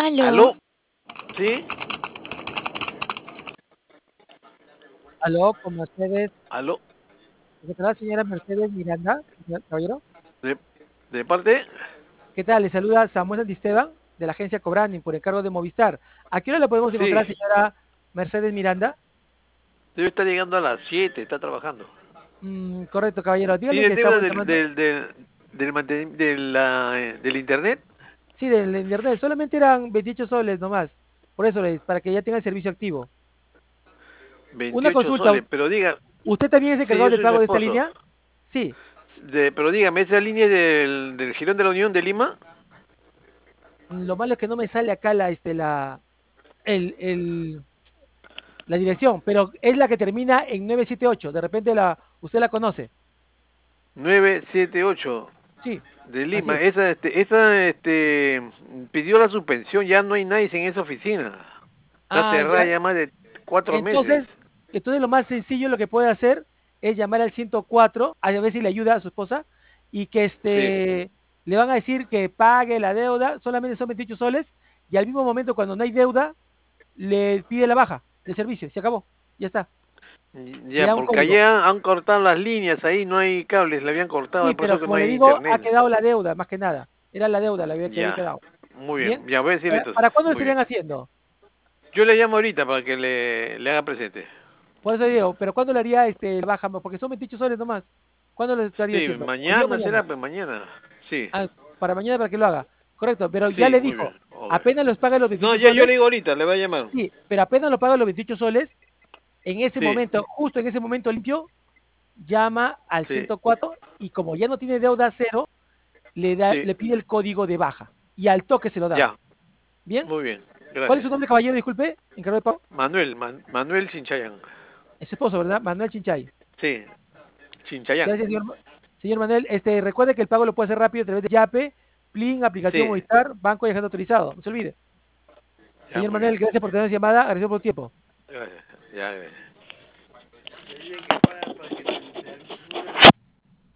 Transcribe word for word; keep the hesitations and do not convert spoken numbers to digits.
Aló. ¿Aló? ¿Sí? Aló, con Mercedes. ¿Aló? ¿Qué tal, señora Mercedes Miranda, señor caballero? ¿De, de parte? ¿Qué tal? Le saluda Samuel Santisteban, de la agencia Cobranding, por encargo de Movistar. ¿A qué hora le podemos Sí. encontrar, señora Mercedes Miranda? Debe estar llegando a las siete, está trabajando. Mm, correcto, caballero. Dígale ¿Tiene que deuda estamos del, llamando. del, del, del, manten- de la, eh, del internet? Sí, del internet. Solamente eran veintiocho soles nomás. Por eso, les, para que ya tenga el servicio activo. Una veintiocho consulta. soles, pero diga, ¿Usted también es sí, encargado yo del soy su pago de esta esposo. línea? Sí. De, pero dígame, ¿esa línea del, del Girón de la Unión de Lima? Lo malo es que no me sale acá la, este, la, el, el, la dirección, pero es la que termina en nueve siete ocho. De repente la, usted la conoce. nueve siete ocho Sí, de así Lima. es. Esa, este, esa, este, pidió la suspensión, ya no hay nadie en esa oficina. Está Ah, cerrada ya. ya más de cuatro meses. Entonces, entonces lo más sencillo lo que puede hacer es llamar al ciento cuatro, a ver si le ayuda a su esposa, y que Sí, este, le van a decir que pague la deuda, solamente son veintiocho soles, y al mismo momento cuando no hay deuda, le pide la baja de servicio, se acabó, ya está. Le ya, da un porque código. allá han cortado las líneas, ahí no hay cables, le habían cortado, Sí, por eso pero que no como le hay digo, ha internet. quedado la deuda, más que nada. Era la deuda la que había Ya, quedado. muy Bien. bien, ya voy a decirle ¿Para, entonces, para cuándo lo muy bien. estarían haciendo? Yo le llamo ahorita para que le, le haga presente. Por eso digo, pero ¿cuándo le haría este, la baja? Porque son veintiocho soles nomás. ¿Cuándo lo estaría Sí, haciendo? ¿Hoy día o mañana mañana? será, pues mañana. Sí, Ah, para mañana para que lo haga. Correcto, pero ya sí, le muy bien. dijo, Ok. apenas los paga los No, veintiocho ya yo le soles, digo ahorita, le voy a llamar. sí, pero apenas lo paga los veintiocho soles, en ese Sí, momento, justo en ese momento limpio, llama al sí, ciento cuatro y como ya no tiene deuda cero, le, da, sí, le pide el código de baja y al toque se lo da. ya, ¿Bien? muy bien, ¿Cuál es gracias. su nombre, caballero? Disculpe, encargado de pago. Manuel, Man- Manuel Chinchayán. Es su esposo, ¿verdad? Manuel Chinchay. Sí, Chinchayán. Gracias, señor, señor Manuel. Este, recuerde que el pago lo puede hacer rápido a través de Yape, Plin, aplicación Sí, Movistar, banco y agente autorizado. No se olvide. ya, Señor muy bien. Manuel, gracias por tener llamada, gracias por tu tiempo. Gracias, ya, gracias.